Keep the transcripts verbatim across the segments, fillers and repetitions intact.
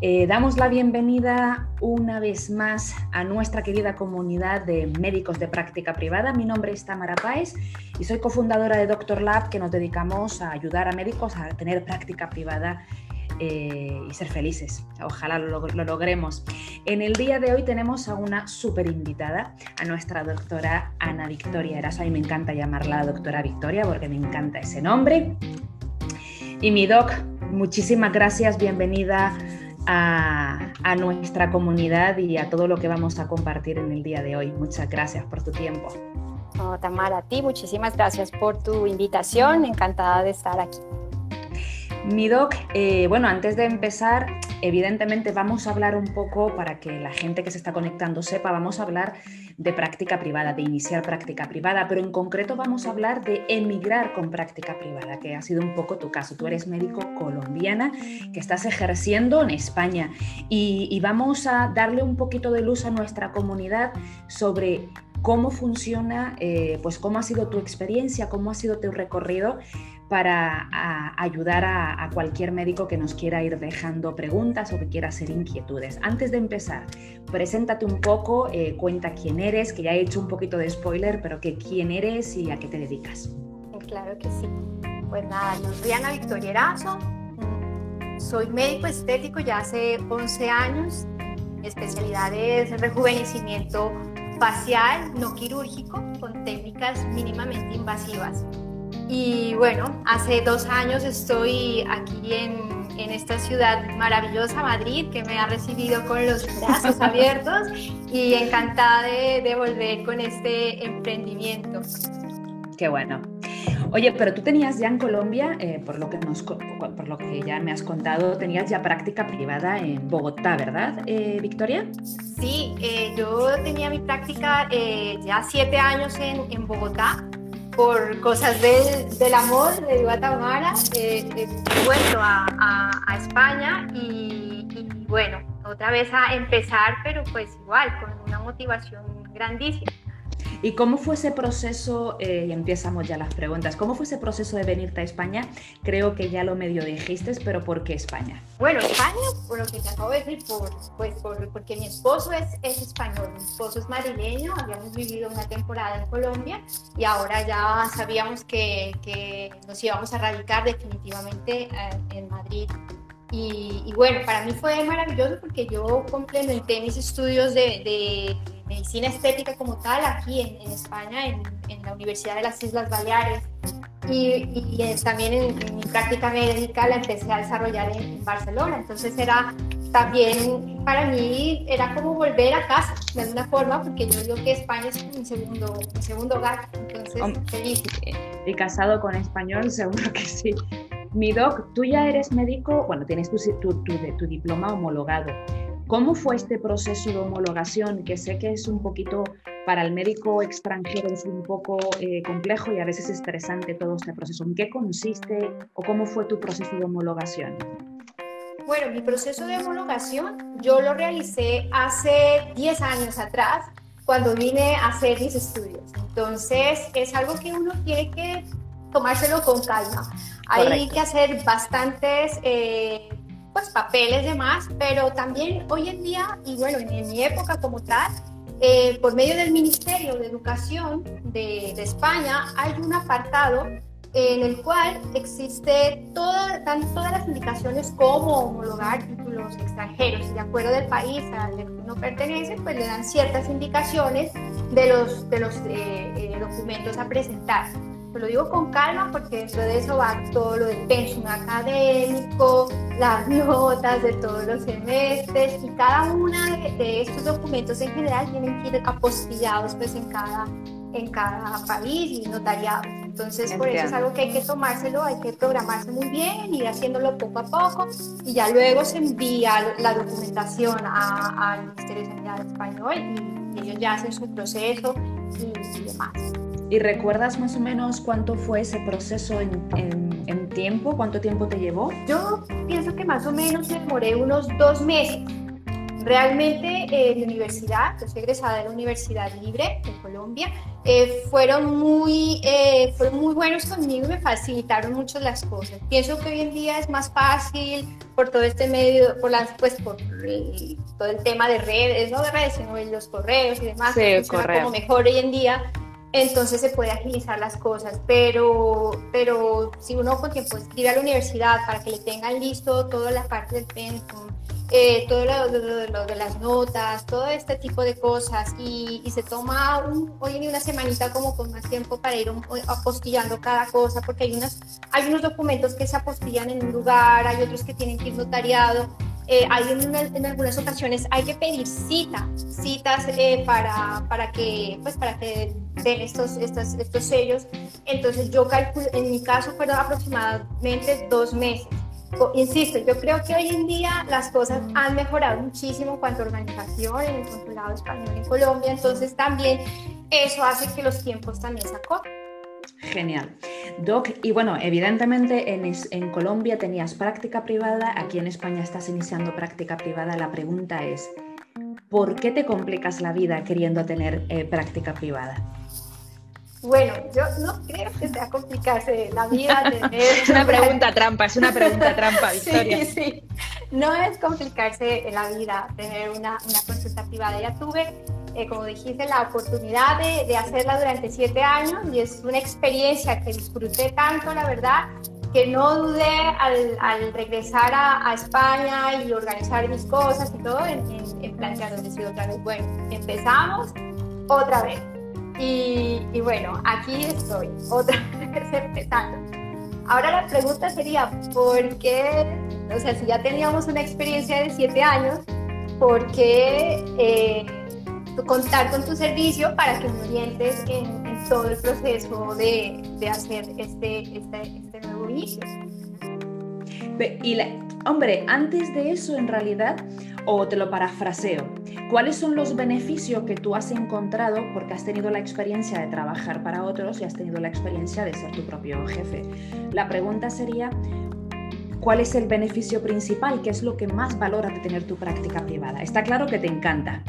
Eh, damos la bienvenida una vez más a nuestra querida comunidad de médicos de práctica privada. Mi nombre es Tamara Páez y soy cofundadora de Doctor Lab, que nos dedicamos a ayudar a médicos a tener práctica privada eh, y ser felices. Ojalá lo, lo logremos. En el día de hoy tenemos a una súper invitada, a nuestra doctora Ana Victoria Eraso. A mí me encanta llamarla doctora Victoria porque me encanta ese nombre. Y mi doc, muchísimas gracias, bienvenida A, a nuestra comunidad y a todo lo que vamos a compartir en el día de hoy. Muchas gracias por tu tiempo. Oh, Tamara, a ti muchísimas gracias por tu invitación, encantada de estar aquí. Mi doc, eh, bueno, antes de empezar, evidentemente vamos a hablar un poco, para que la gente que se está conectando sepa, vamos a hablar de práctica privada, de iniciar práctica privada, pero en concreto vamos a hablar de emigrar con práctica privada, que ha sido un poco tu caso. Tú eres médico colombiana que estás ejerciendo en España y, y vamos a darle un poquito de luz a nuestra comunidad sobre cómo funciona, eh, pues cómo ha sido tu experiencia, cómo ha sido tu recorrido para a, ayudar a, a cualquier médico que nos quiera ir dejando preguntas o que quiera hacer inquietudes. Antes de empezar, preséntate un poco, eh, cuenta quién eres, que ya he hecho un poquito de spoiler, pero que quién eres y a qué te dedicas. Claro que sí. Pues nada, yo soy Ana Victoria Eraso, soy médico estético ya hace once años, mi especialidad es rejuvenecimiento facial no quirúrgico con técnicas mínimamente invasivas. Y bueno, hace dos años estoy aquí en, en esta ciudad maravillosa, Madrid, que me ha recibido con los brazos abiertos y encantada de, de volver con este emprendimiento. Qué bueno. Oye, pero tú tenías ya en Colombia, eh, por, lo que nos, por lo que ya me has contado, tenías ya práctica privada en Bogotá, ¿verdad, eh, Victoria? Sí, eh, yo tenía mi práctica eh, ya siete años en, en Bogotá. Por cosas del, del amor de Guatemala, eh, he vuelto a, a, a España y, y bueno, otra vez a empezar, pero pues igual, con una motivación grandísima. ¿Y cómo fue ese proceso? Eh, y empezamos ya las preguntas. ¿Cómo fue ese proceso de venirte a España? Creo que ya lo medio dijiste, pero ¿por qué España? Bueno, España, por lo que te acabo de decir, por, pues por, porque mi esposo es, es español, mi esposo es madrileño, habíamos vivido una temporada en Colombia y ahora ya sabíamos que, que nos íbamos a radicar definitivamente en Madrid. Y, y bueno, para mí fue maravilloso porque yo complementé mis estudios de, de medicina estética como tal aquí en, en España, en, en la Universidad de las Islas Baleares. Y, y, y también en, en mi práctica médica la empecé a desarrollar en, en Barcelona. Entonces era también, para mí, era como volver a casa, de alguna forma, porque yo digo que España es mi segundo, mi segundo hogar. Entonces, oh, feliz. Y casado con español, seguro que sí. Mi doc, tú ya eres médico, bueno, tienes tu, tu, tu, tu diploma homologado. ¿Cómo fue este proceso de homologación? Que sé que es un poquito, para el médico extranjero es un poco eh, complejo y a veces estresante todo este proceso. ¿En qué consiste o cómo fue tu proceso de homologación? Bueno, mi proceso de homologación yo lo realicé hace diez años atrás, cuando vine a hacer mis estudios. Entonces, es algo que uno tiene que tomárselo con calma. Hay Correcto. Que hacer bastantes eh, pues, papeles de más, pero también hoy en día, y bueno, en, en mi época como tal, eh, por medio del Ministerio de Educación de, de España, hay un apartado en el cual existe toda, dan todas las indicaciones cómo homologar títulos extranjeros. De acuerdo del país al que uno pertenece, pues le dan ciertas indicaciones de los, de los eh, eh, documentos a presentar. Pues lo digo con calma porque dentro de eso va todo lo del pensum académico, las notas de todos los semestres y cada uno de, de estos documentos en general tienen que ir apostillados pues en cada, en cada país y notariados. Entonces Entiendo. Por eso es algo que hay que tomárselo, hay que programarse muy bien, ir haciéndolo poco a poco y ya luego se envía la documentación al Ministerio de Sanidad Español y ellos ya hacen su proceso y, y demás. ¿Y recuerdas más o menos cuánto fue ese proceso en, en, en tiempo? ¿Cuánto tiempo te llevó? Yo pienso que más o menos me demoré unos dos meses. Realmente eh, mi universidad, yo soy egresada de la Universidad Libre de Colombia, eh, fueron, muy, eh, fueron muy buenos conmigo y me facilitaron mucho las cosas. Pienso que hoy en día es más fácil por todo este medio, por, las, pues, por el, todo el tema de redes, no de redes, sino de los correos y demás, sí, que funciona correo. como mejor hoy en día. Entonces se puede agilizar las cosas, pero, pero si uno con tiempo escribe a la universidad para que le tengan listo toda la parte del pensum, eh, todo lo, lo, lo de las notas, todo este tipo de cosas, y, y se toma un, hoy en día una semanita como con más tiempo para ir un, apostillando cada cosa, porque hay, unas, hay unos documentos que se apostillan en un lugar, hay otros que tienen que ir notariado. Eh, hay en, una, en algunas ocasiones hay que pedir cita, citas eh, para, para, que, pues, para que den estos, estos, estos sellos. Entonces yo calculo, en mi caso fueron aproximadamente dos meses. O, insisto, yo creo que hoy en día las cosas han mejorado muchísimo en cuanto a organización en el consulado español en Colombia, entonces también eso hace que los tiempos también se acorten. Genial. Doc, y bueno, evidentemente en, en Colombia tenías práctica privada, aquí en España estás iniciando práctica privada. La pregunta es, ¿por qué te complicas la vida queriendo tener eh, práctica privada? Bueno, yo no creo que sea complicarse la vida. Tener... es una pregunta trampa, es una pregunta trampa, Victoria. Sí, sí. No es complicarse la vida tener una, una consulta privada. Ya tuve, eh, como dijiste, la oportunidad de, de hacerla durante siete años y es una experiencia que disfruté tanto, la verdad, que no dudé al, al regresar a, a España y organizar mis cosas y todo en, en, en plantear donde decir otra vez, bueno, empezamos otra vez. Y, y bueno, aquí estoy, otra vez empezando. Ahora la pregunta sería, ¿por qué, o sea, si ya teníamos una experiencia de siete años, ¿por qué eh, contar con tu servicio para que me orientes en, en todo el proceso de, de hacer este, este, este nuevo inicio? Y la, hombre, antes de eso, en realidad, o te lo parafraseo, ¿cuáles son los beneficios que tú has encontrado porque has tenido la experiencia de trabajar para otros y has tenido la experiencia de ser tu propio jefe? La pregunta sería, ¿cuál es el beneficio principal? ¿Qué es lo que más valoras de tener tu práctica privada? Está claro que te encanta,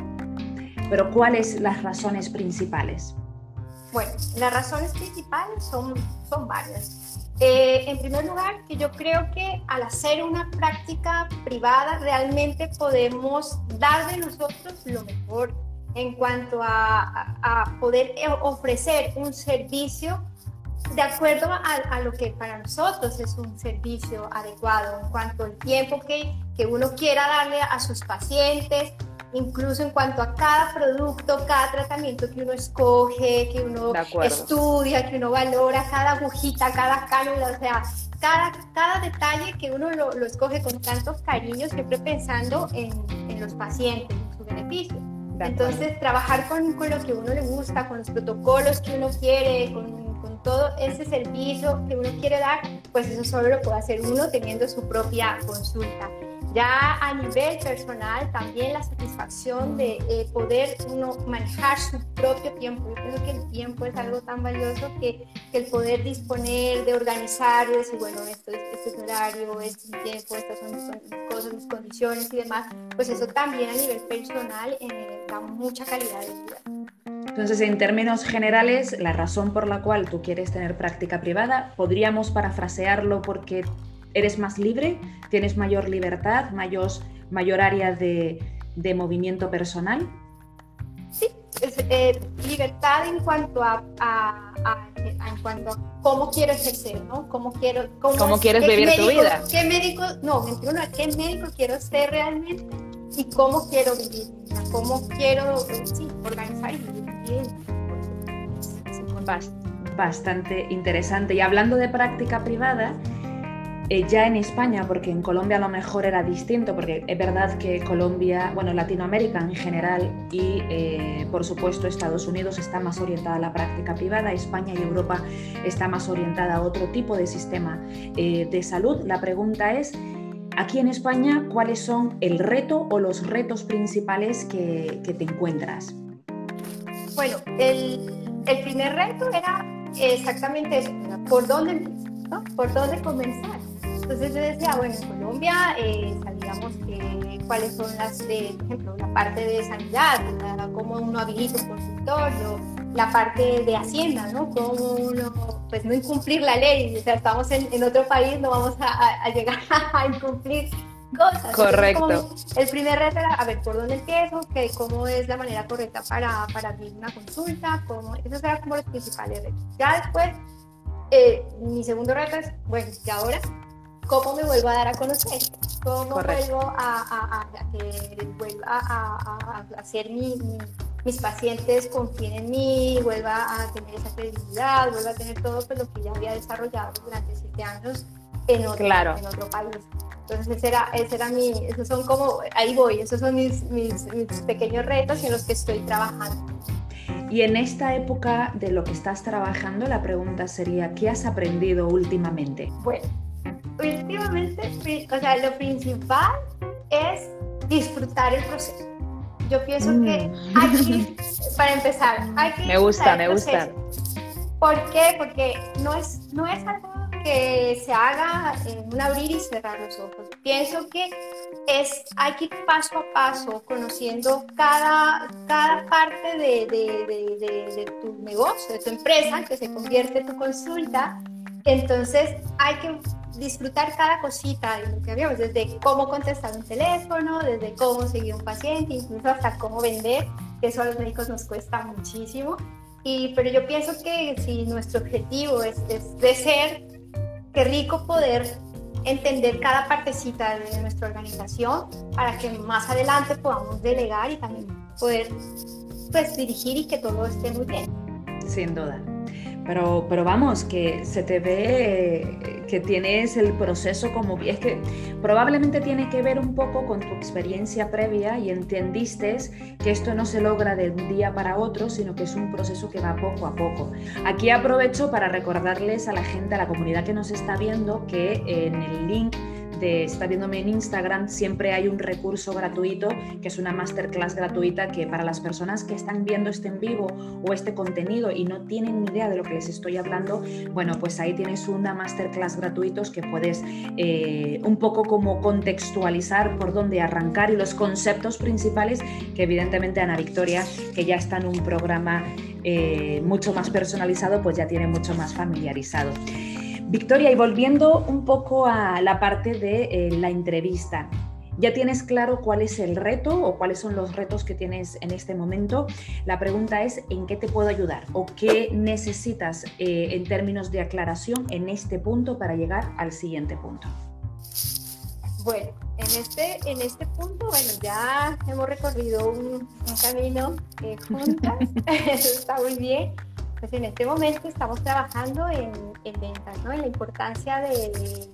pero ¿cuáles son las razones principales? Bueno, las razones principales son, son varias. Eh, en primer lugar, que yo creo que al hacer una práctica privada realmente podemos dar de nosotros lo mejor en cuanto a, a, a poder ofrecer un servicio de acuerdo a, a lo que para nosotros es un servicio adecuado, en cuanto al tiempo que, que uno quiera darle a sus pacientes, incluso en cuanto a cada producto, cada tratamiento que uno escoge, que uno estudia, que uno valora, cada agujita, cada cánula, o sea, cada, cada detalle que uno lo, lo escoge con tantos cariños, siempre pensando en, en los pacientes, en su beneficio. Entonces, trabajar con, con lo que a uno le gusta, con los protocolos que uno quiere, con, con todo ese servicio que uno quiere dar, pues eso solo lo puede hacer uno teniendo su propia consulta. Ya a nivel personal, también la satisfacción de eh, poder uno manejar su propio tiempo. Yo creo que el tiempo es algo tan valioso que, que el poder disponer, de organizar, de decir, bueno, esto es, este es mi horario, este es mi tiempo, estas son mis cosas, mis condiciones y demás, pues eso también a nivel personal eh, da mucha calidad de vida. Entonces, en términos generales, la razón por la cual tú quieres tener práctica privada, podríamos parafrasearlo porque eres más libre, tienes mayor libertad, mayor, mayor área de, de movimiento personal. Sí, es, eh, libertad en cuanto a, a, a, a, en cuanto a cómo quiero ejercer, ¿no? Cómo quiero, cómo, ¿Cómo quieres vivir médico, tu vida? ¿Qué médico, no, no, qué médico quiero ser realmente y cómo quiero vivir, cómo quiero, sí, organizar y vivir bien. Bastante interesante. Y hablando de práctica privada, Eh, ya en España, porque en Colombia a lo mejor era distinto, porque es verdad que Colombia, bueno, Latinoamérica en general y eh, por supuesto Estados Unidos está más orientada a la práctica privada, España y Europa está más orientada a otro tipo de sistema eh, de salud. La pregunta es, aquí en España, ¿cuáles son el reto o los retos principales que, que te encuentras? Bueno, el, el primer reto era exactamente eso, ¿por dónde empezar? ¿No? ¿Por dónde comenzar? Entonces yo decía, bueno, en Colombia eh, sabíamos que, cuáles son las, de, por ejemplo, la parte de sanidad, la, cómo uno habilita un consultorio, la parte de Hacienda, ¿no? Cómo uno, pues no incumplir la ley, o sea, estamos en, en otro país, no vamos a, a, a llegar a incumplir cosas. Correcto. Entonces, como el primer reto era, a ver, ¿por dónde empiezo? ¿Qué, ¿Cómo es la manera correcta para, para abrir una consulta? ¿Cómo? Esos eran como los principales retos. Ya después, eh, mi segundo reto es, bueno, ¿y ahora cómo me vuelvo a dar a conocer? ¿Cómo Correcto. vuelvo a, a, a, a que vuelva a, a, a hacer mi, mi, mis pacientes confíen en mí, vuelva a tener esa credibilidad, vuelva a tener todo pues, lo que ya había desarrollado durante siete años en otro, claro. en otro país? Entonces ese era, ese era mi, esos son como, ahí voy, esos son mis, mis, mis pequeños retos en los que estoy trabajando. Y en esta época de lo que estás trabajando, la pregunta sería, ¿qué has aprendido últimamente? Bueno, últimamente, o sea, lo principal es disfrutar el proceso. Yo pienso mm. que hay que, para empezar, hay que me gusta, me gusta. ¿Por qué? Porque no es, no es algo que se haga en un abrir y cerrar los ojos. Pienso que es, hay que ir paso a paso, conociendo cada, cada parte de, de, de, de, de tu negocio, de tu empresa, que se convierte en tu consulta. Entonces hay que disfrutar cada cosita de lo que habíamos, desde cómo contestar un teléfono, desde cómo seguir un paciente, incluso hasta cómo vender, que eso a los médicos nos cuesta muchísimo. Y, pero yo pienso que si nuestro objetivo es, es crecer, qué rico poder entender cada partecita de nuestra organización para que más adelante podamos delegar y también poder pues, dirigir y que todo esté muy bien. Sin duda. Pero, pero vamos, que se te ve que tienes el proceso como... Es que probablemente tiene que ver un poco con tu experiencia previa y entendiste que esto no se logra de un día para otro, sino que es un proceso que va poco a poco. Aquí aprovecho para recordarles a la gente, a la comunidad que nos está viendo, que en el link de está viéndome en Instagram siempre hay un recurso gratuito que es una masterclass gratuita que para las personas que están viendo este en vivo o este contenido y no tienen ni idea de lo que les estoy hablando, bueno, pues ahí tienes una masterclass gratuitos que puedes eh, un poco como contextualizar por dónde arrancar y los conceptos principales que evidentemente Ana Victoria, que ya está en un programa eh, mucho más personalizado, pues ya tiene mucho más familiarizado. Victoria, y volviendo un poco a la parte de eh, la entrevista, ¿ya tienes claro cuál es el reto o cuáles son los retos que tienes en este momento? La pregunta es, ¿en qué te puedo ayudar? ¿O qué necesitas eh, en términos de aclaración en este punto para llegar al siguiente punto? Bueno, en este, en este punto, bueno, ya hemos recorrido un, un camino eh, juntas, eso está muy bien. Pues en este momento estamos trabajando en, en ventas, ¿no? En la importancia de, de,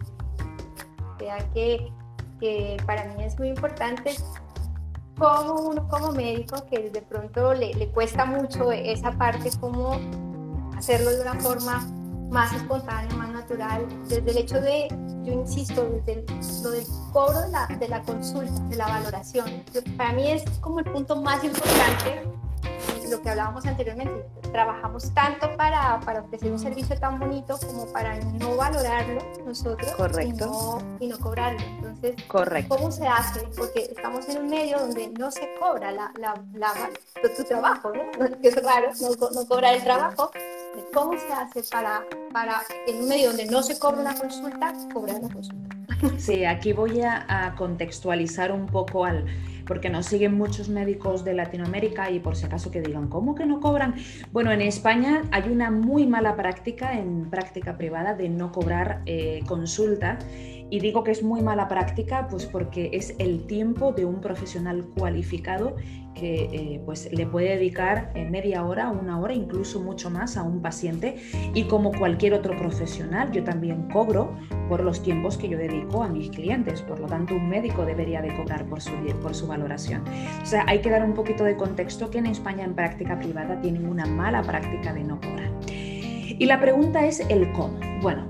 de que, que para mí es muy importante como uno como médico que de pronto le, le cuesta mucho esa parte, cómo hacerlo de una forma más espontánea, más natural, desde el hecho de, yo insisto, desde el, lo del cobro de la, de la consulta, de la valoración. Yo, para mí es como el punto más importante, lo que hablábamos anteriormente. Trabajamos tanto para, para ofrecer un servicio tan bonito como para no valorarlo nosotros. Correcto. Y, no, y no cobrarlo. Entonces, correcto. ¿Cómo se hace? Porque estamos en un medio donde no se cobra la, la, la, tu trabajo, ¿no? Que es raro, no, no cobrar el trabajo. ¿Cómo se hace para, para, en un medio donde no se cobra una consulta, cobrar la consulta? Sí, aquí voy a, a contextualizar un poco al... porque nos siguen muchos médicos de Latinoamérica y por si acaso que digan, ¿cómo que no cobran? Bueno, en España hay una muy mala práctica en práctica privada de no cobrar eh, consulta. Y digo que es muy mala práctica pues porque es el tiempo de un profesional cualificado que eh, pues le puede dedicar eh, media hora, una hora, incluso mucho más a un paciente. Y como cualquier otro profesional, yo también cobro por los tiempos que yo dedico a mis clientes. Por lo tanto, un médico debería de cobrar por su, por su valoración. O sea, hay que dar un poquito de contexto que en España en práctica privada tienen una mala práctica de no cobrar. Y la pregunta es el cómo. Bueno,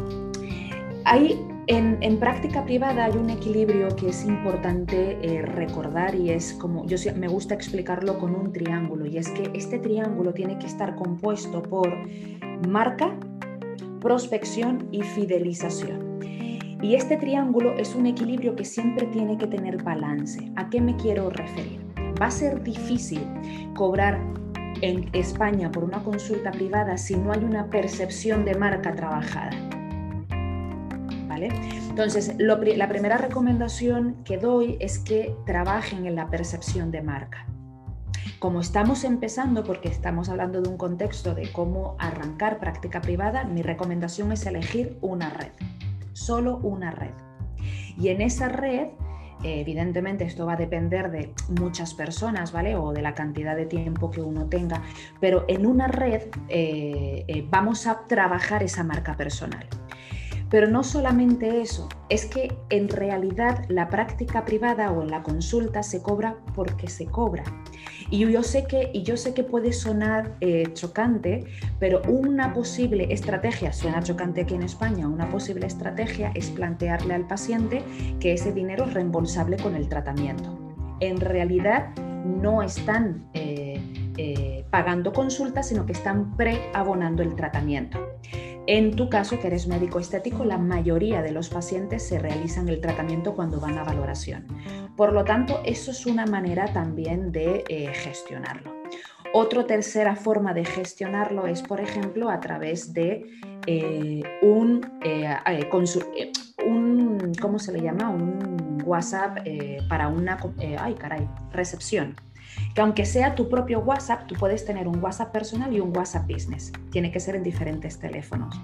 hay... En, en práctica privada hay un equilibrio que es importante eh, recordar y es como, yo me gusta explicarlo con un triángulo y es que este triángulo tiene que estar compuesto por marca, prospección y fidelización. Y este triángulo es un equilibrio que siempre tiene que tener balance. ¿A qué me quiero referir? Va a ser difícil cobrar en España por una consulta privada si no hay una percepción de marca trabajada. ¿Vale? Entonces, lo, la primera recomendación que doy es que trabajen en la percepción de marca. Como estamos empezando, porque estamos hablando de un contexto de cómo arrancar práctica privada, mi recomendación es elegir una red, solo una red. Y en esa red, evidentemente esto va a depender de muchas personas, ¿vale? O de la cantidad de tiempo que uno tenga, pero en una red eh, eh, vamos a trabajar esa marca personal. Pero no solamente eso, es que en realidad la práctica privada o la consulta se cobra porque se cobra. Y yo sé que, y yo sé que puede sonar eh, chocante, pero una posible estrategia, suena chocante aquí en España, una posible estrategia es plantearle al paciente que ese dinero es reembolsable con el tratamiento. En realidad no están eh, eh, pagando consultas, sino que están preabonando el tratamiento. En tu caso, que eres médico estético, la mayoría de los pacientes se realizan el tratamiento cuando van a valoración. Por lo tanto, eso es una manera también de eh, gestionarlo. Otra tercera forma de gestionarlo es, por ejemplo, a través de eh, un, eh, eh, un, ¿cómo se le llama? Un WhatsApp eh, para una eh, ay, caray, recepción. Que aunque sea tu propio WhatsApp, tú puedes tener un WhatsApp personal y un WhatsApp Business. Tiene que ser en diferentes teléfonos.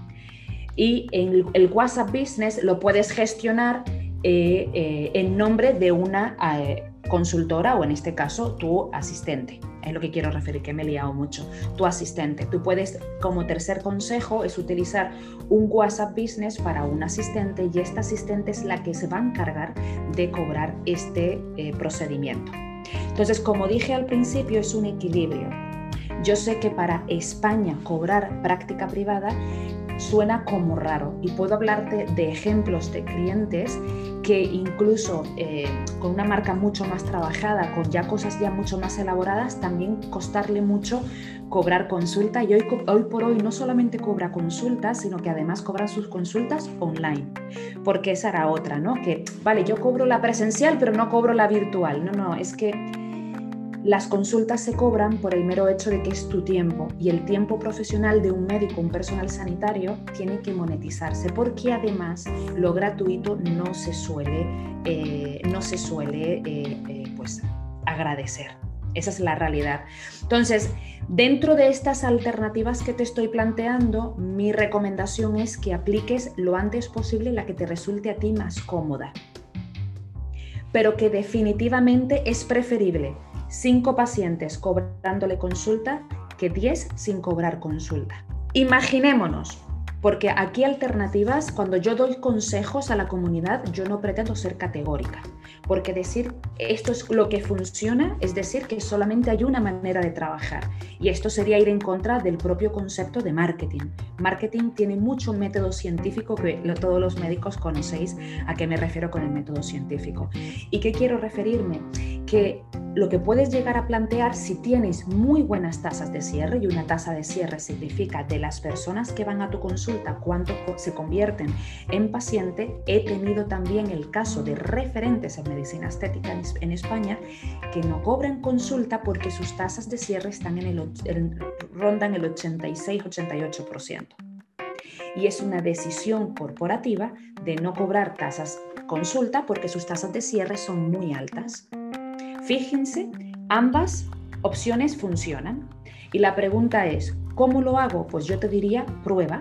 Y en el WhatsApp Business lo puedes gestionar eh, eh, en nombre de una eh, consultora o en este caso tu asistente. Es lo que quiero referir, que me he liado mucho. Tu asistente. Tú puedes, como tercer consejo, es utilizar un WhatsApp Business para un asistente y esta asistente es la que se va a encargar de cobrar este eh, procedimiento. Entonces, como dije al principio, es un equilibrio. Yo sé que para España cobrar práctica privada suena como raro y puedo hablarte de ejemplos de clientes que incluso eh, con una marca mucho más trabajada, con ya cosas ya mucho más elaboradas, también costarle mucho cobrar consulta y hoy, hoy por hoy no solamente cobra consultas, sino que además cobra sus consultas online, porque esa era otra, ¿no? Que, vale, yo cobro la presencial, pero no cobro la virtual. No, no, es que las consultas se cobran por el mero hecho de que es tu tiempo y el tiempo profesional de un médico, un personal sanitario, tiene que monetizarse porque además lo gratuito no se suele, eh, no se suele eh, eh, pues, agradecer. Esa es la realidad. Entonces, dentro de estas alternativas que te estoy planteando, mi recomendación es que apliques lo antes posible la que te resulte a ti más cómoda, pero que definitivamente es preferible cinco pacientes cobrándole consulta que diez sin cobrar consulta. Imaginémonos, porque aquí alternativas, cuando yo doy consejos a la comunidad, yo no pretendo ser categórica, porque decir esto es lo que funciona es decir que solamente hay una manera de trabajar y esto sería ir en contra del propio concepto de marketing. Marketing tiene mucho método científico que lo, todos los médicos conocéis a qué me refiero con el método científico. ¿Y qué quiero referirme? Que lo que puedes llegar a plantear si tienes muy buenas tasas de cierre, y una tasa de cierre significa de las personas que van a tu consulta cuánto se convierten en paciente. He tenido también el caso de referentes en medicina estética en, en España que no cobran consulta porque sus tasas de cierre están en el, en, rondan el ochenta y seis a ochenta y ocho por ciento. Y es una decisión corporativa de no cobrar tasas consulta porque sus tasas de cierre son muy altas. Fíjense, ambas opciones funcionan. Y la pregunta es, ¿cómo lo hago? Pues yo te diría, prueba.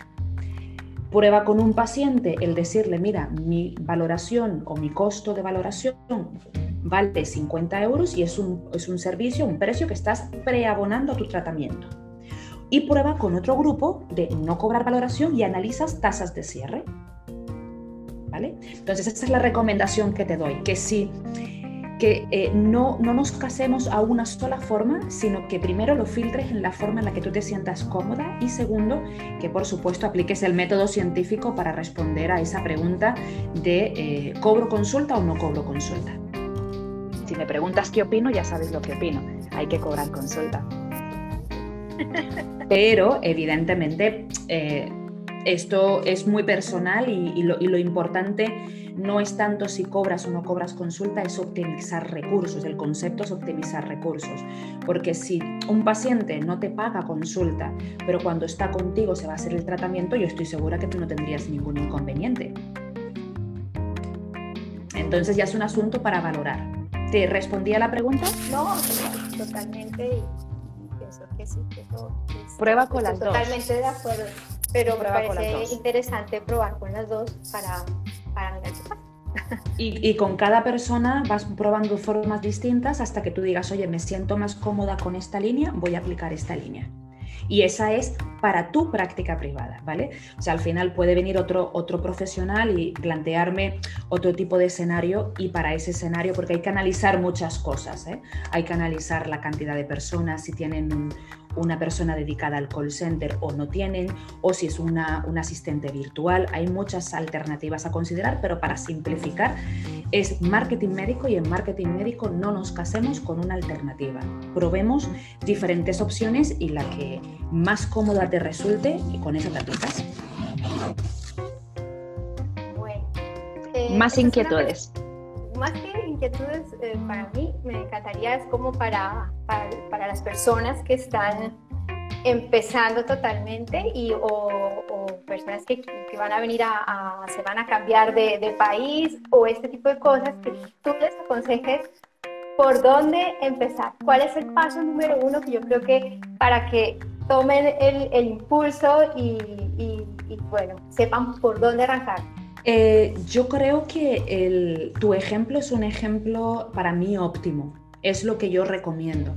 Prueba con un paciente el decirle, mira, mi valoración o mi costo de valoración vale cincuenta euros y es un, es un servicio, un precio que estás preabonando a tu tratamiento. Y prueba con otro grupo de no cobrar valoración y analizas tasas de cierre. ¿Vale? Entonces, esta es la recomendación que te doy, que si que eh, no, no nos casemos a una sola forma, sino que primero lo filtres en la forma en la que tú te sientas cómoda y segundo, que por supuesto apliques el método científico para responder a esa pregunta de eh, ¿cobro consulta o no cobro consulta? Si me preguntas qué opino, ya sabes lo que opino. Hay que cobrar consulta. Pero evidentemente eh, esto es muy personal y, y, lo, y lo importante no es tanto si cobras o no cobras consulta, es optimizar recursos. El concepto es optimizar recursos, porque si un paciente no te paga consulta, pero cuando está contigo se va a hacer el tratamiento, yo estoy segura que tú no tendrías ningún inconveniente. Entonces ya es un asunto para valorar. ¿Te respondí a la pregunta? No, totalmente, y pienso que sí, que todo, que sí. Prueba con las dos. Totalmente de acuerdo, pero Prueba me parece interesante probar con las dos para, para mirar qué pasa. Y, y con cada persona vas probando formas distintas hasta que tú digas, oye, me siento más cómoda con esta línea, voy a aplicar esta línea. Y esa es para tu práctica privada, ¿vale? O sea, al final puede venir otro, otro profesional y plantearme otro tipo de escenario, y para ese escenario, porque hay que analizar muchas cosas, ¿eh? Hay que analizar la cantidad de personas, si tienen un, una persona dedicada al call center o no tienen, o si es una, un asistente virtual. Hay muchas alternativas a considerar, pero para simplificar es marketing médico, y en marketing médico no nos casemos con una alternativa. Probemos diferentes opciones y la que más cómoda te resulte, y con eso te aplicas. Bueno, eh, más inquietudes. Una, más que inquietudes, eh, para mí me encantaría, es como para, para, para las personas que están empezando totalmente y, o, o personas que, que van a venir a, a, se van a cambiar de, de país, o este tipo de cosas, que tú les aconsejes por dónde empezar. ¿Cuál es el paso número uno que yo creo que para que tomen el, el impulso y, y, y bueno, sepan por dónde arrancar? Eh, yo creo que el, tu ejemplo es un ejemplo para mí óptimo. Es lo que yo recomiendo.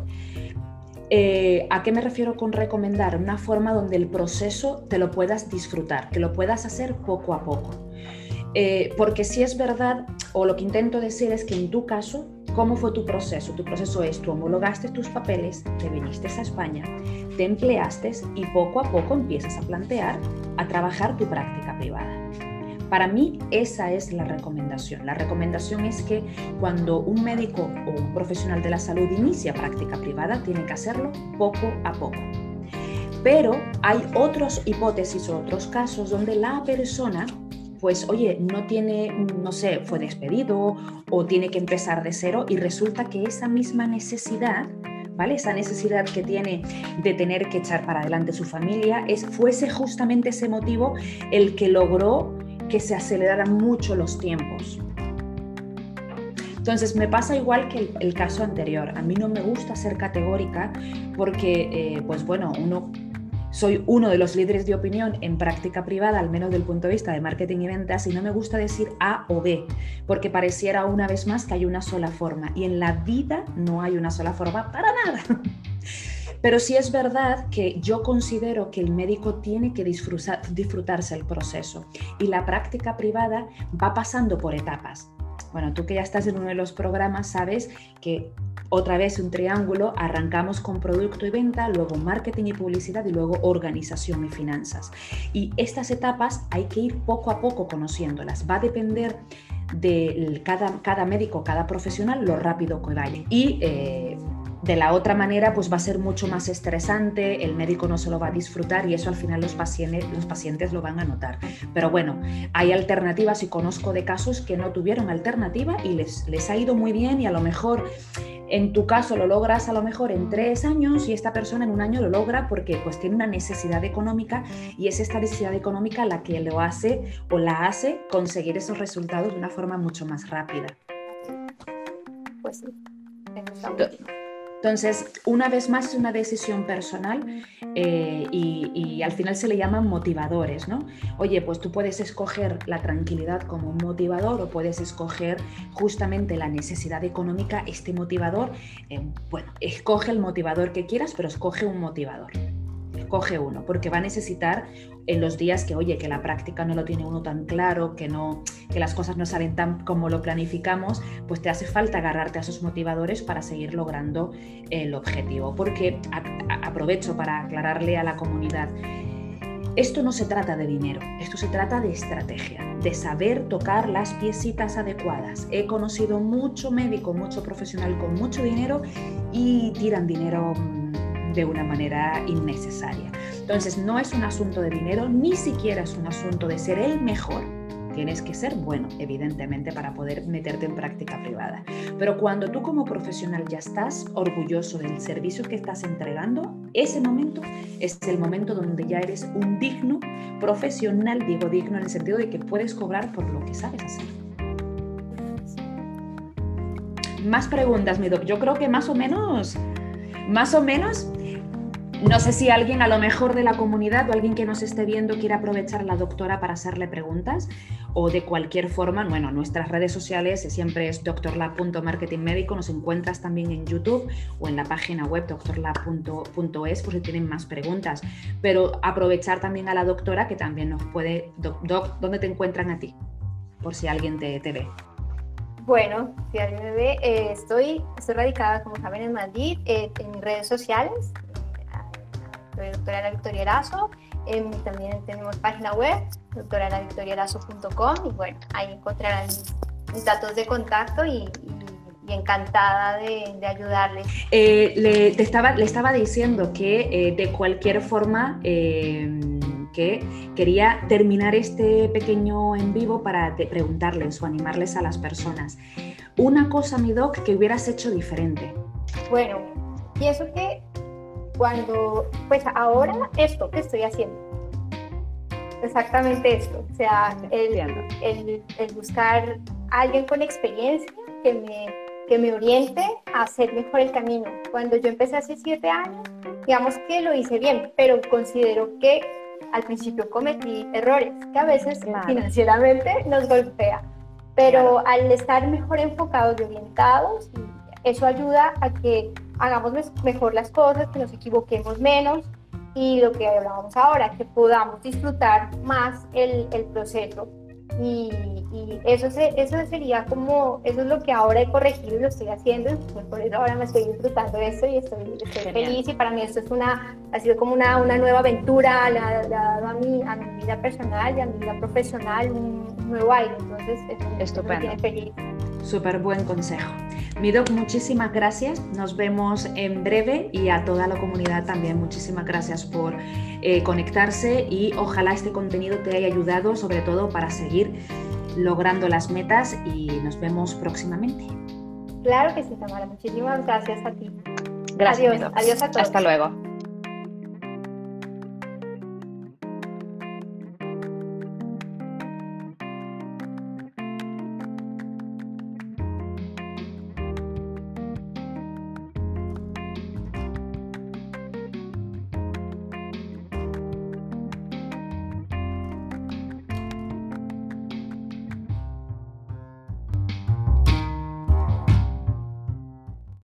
Eh, ¿A qué me refiero con recomendar? Una forma donde el proceso te lo puedas disfrutar, que lo puedas hacer poco a poco. Eh, porque si es verdad, o lo que intento decir es que en tu caso, ¿cómo fue tu proceso? Tu proceso es, tú homologaste tus papeles, te viniste a España, te empleaste y poco a poco empiezas a plantear, a trabajar tu práctica privada. Para mí esa es la recomendación. La recomendación es que cuando un médico o un profesional de la salud inicia práctica privada, tiene que hacerlo poco a poco. Pero hay otras hipótesis o otros casos donde la persona, pues oye, no tiene, no sé, fue despedido o tiene que empezar de cero, y resulta que esa misma necesidad, ¿vale? Esa necesidad que tiene de tener que echar para adelante su familia, es, fuese justamente ese motivo el que logró que se aceleraran mucho los tiempos. Entonces me pasa igual que el, el caso anterior. A mí no me gusta ser categórica porque, eh, pues bueno, uno, soy uno de los líderes de opinión en práctica privada, al menos del punto de vista de marketing y ventas, y no me gusta decir A o B, porque pareciera una vez más que hay una sola forma, y en la vida no hay una sola forma para nada. Pero sí es verdad que yo considero que el médico tiene que disfrutar, disfrutarse el proceso, y la práctica privada va pasando por etapas. Bueno, tú que ya estás en uno de los programas sabes que otra vez un triángulo, arrancamos con producto y venta, luego marketing y publicidad y luego organización y finanzas. Y estas etapas hay que ir poco a poco conociéndolas. Va a depender de cada, cada médico, cada profesional, lo rápido que vaya. Y eh, de la otra manera, pues va a ser mucho más estresante, el médico no se lo va a disfrutar y eso al final los pacientes, los pacientes lo van a notar. Pero bueno, hay alternativas y conozco de casos que no tuvieron alternativa y les, les ha ido muy bien, y a lo mejor en tu caso lo logras a lo mejor en tres años y esta persona en un año lo logra porque pues tiene una necesidad económica, y es esta necesidad económica la que lo hace o la hace conseguir esos resultados de una forma mucho más rápida. Pues sí, eso está muy bien. Entonces, una vez más es una decisión personal eh, y, y al final se le llaman motivadores, ¿no? Oye, pues tú puedes escoger la tranquilidad como un motivador o puedes escoger justamente la necesidad económica, este motivador. Eh, bueno, escoge el motivador que quieras, pero escoge un motivador. Escoge uno, porque va a necesitar en los días que, oye, que la práctica no lo tiene uno tan claro, que, no, que las cosas no salen tan como lo planificamos, pues te hace falta agarrarte a esos motivadores para seguir logrando el objetivo. Porque a, a, aprovecho para aclararle a la comunidad, esto no se trata de dinero, esto se trata de estrategia, de saber tocar las piecitas adecuadas. He conocido mucho médico, mucho profesional con mucho dinero y tiran dinero de una manera innecesaria. Entonces, no es un asunto de dinero, ni siquiera es un asunto de ser el mejor. Tienes que ser bueno, evidentemente, para poder meterte en práctica privada. Pero cuando tú como profesional ya estás orgulloso del servicio que estás entregando, ese momento es el momento donde ya eres un digno profesional, digo digno en el sentido de que puedes cobrar por lo que sabes hacer. Más preguntas, mi doc. Yo creo que más o menos, más o menos... No sé si alguien a lo mejor de la comunidad o alguien que nos esté viendo quiere aprovechar a la doctora para hacerle preguntas o de cualquier forma, bueno, nuestras redes sociales siempre es doctorlab punto marketing médico, nos encuentras también en YouTube o en la página web doctorlab punto es por si tienen más preguntas, pero aprovechar también a la doctora que también nos puede, doc, doc ¿dónde te encuentran a ti? Por si alguien te, te ve. Bueno, si alguien me ve, eh, estoy, estoy radicada, como saben, en Madrid, eh, en mis redes sociales. Soy doctora Ana Victoria Erazo, eh, también tenemos página web, doctora ana victoria erazo punto com, y bueno, ahí encontrarán mis, mis datos de contacto y, y, y encantada de, de ayudarles. Eh, le, te estaba, le estaba diciendo que eh, de cualquier forma eh, que quería terminar este pequeño en vivo para te, preguntarles o animarles a las personas. Una cosa, mi doc, que hubieras hecho diferente. Bueno, pienso que cuando, pues ahora esto que estoy haciendo, exactamente esto, o sea, el, el, el buscar a alguien con experiencia que me, que me oriente a hacer mejor el camino. Cuando yo empecé hace siete años, digamos que lo hice bien, pero considero que al principio cometí errores que a veces claro. financieramente nos golpea, pero claro. al estar mejor enfocados y orientados, eso ayuda a que hagamos mejor las cosas, que nos equivoquemos menos y lo que hablábamos ahora, que podamos disfrutar más el, el proceso. Y, y eso, se, eso sería como, eso es lo que ahora he corregido y lo estoy haciendo, y por eso ahora me estoy disfrutando de esto y estoy, estoy feliz, y para mí esto es una, ha sido como una, una nueva aventura, le ha dado a mi, a mi vida personal y a mi vida profesional un, un nuevo aire, entonces eso, eso me tiene feliz. Súper buen consejo. Mi doc, muchísimas gracias, nos vemos en breve, y a toda la comunidad también muchísimas gracias por eh, conectarse, y ojalá este contenido te haya ayudado sobre todo para seguir logrando las metas, y nos vemos próximamente. Claro que sí, Tamara, muchísimas gracias a ti. Gracias. Adiós, adiós a todos. Hasta luego.